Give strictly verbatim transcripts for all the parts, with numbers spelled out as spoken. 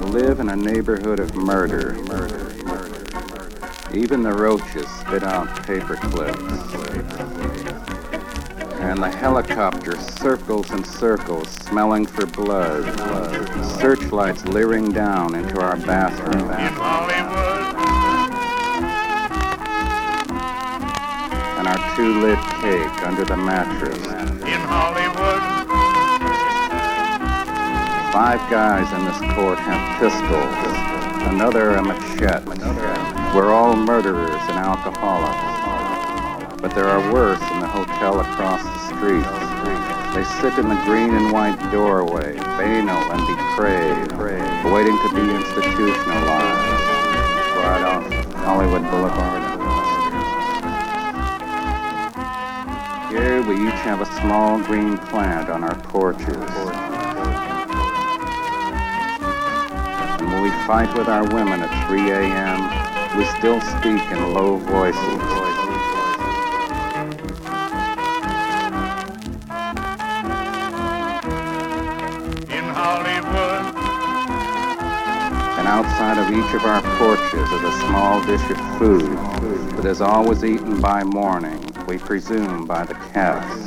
live in a neighborhood of murder. Even the roaches spit out paper clips. And the helicopter circles and circles, smelling for blood. Searchlights leering down into our bathroom. In Hollywood. And our two-lit cake under the mattress. In Hollywood. Five guys in this court have pistols, another a machete. We're all murderers and alcoholics. But there are worse in the hotel across the street. They sit in the green and white doorway, banal and depraved, waiting to be institutionalized. Right off Hollywood Boulevard. Here we each have a small green plant on our porches. And when we fight with our women at three a.m., we still speak in low voices. In Hollywood. And outside of each of our porches is a small dish of food that is always eaten by morning, we presume by the cats.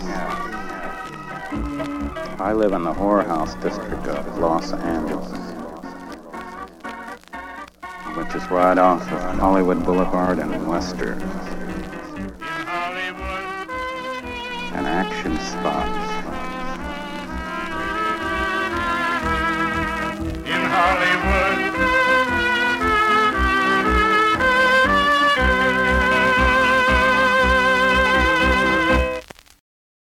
I live in the whorehouse district of Los Angeles, which is right off of Hollywood Boulevard and Western. An action spot.